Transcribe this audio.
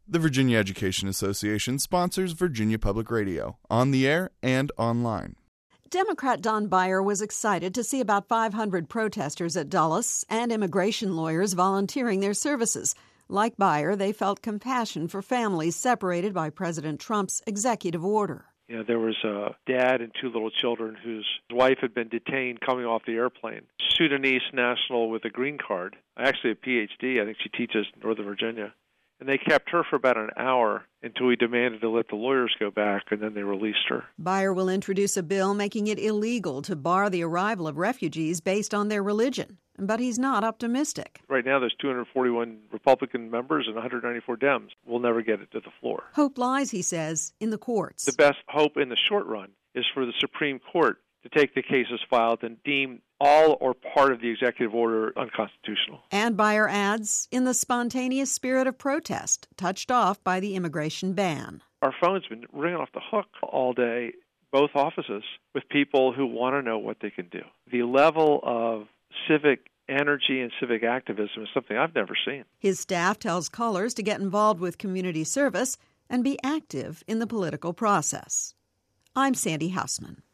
The Virginia Education Association sponsors Virginia Public Radio, on the air and online. Democrat Don Beyer was excited to see about 500 protesters at Dulles and immigration lawyers volunteering their services. Like Beyer, they felt compassion for families separated by President Trump's executive order. You know, there was a dad and two little children whose wife had been detained coming off the airplane. Sudanese national with a green card, actually a PhD. I think she teaches in Northern Virginia. And they kept her for about an hour until we demanded to let the lawyers go back, and then they released her. Beyer will introduce a bill making it illegal to bar the arrival of refugees based on their religion. But he's not optimistic. Right now there's 241 Republican members and 194 Dems. We'll never get it to the floor. Hope lies, he says, in the courts. The best hope in the short run is for the Supreme Court to take the cases filed and deem all or part of the executive order unconstitutional. And Beyer adds, in the spontaneous spirit of protest, touched off by the immigration ban. Our phone's been ringing off the hook all day, both offices, with people who want to know what they can do. The level of civic energy and civic activism is something I've never seen. His staff tells callers to get involved with community service and be active in the political process. I'm Sandy Hausman.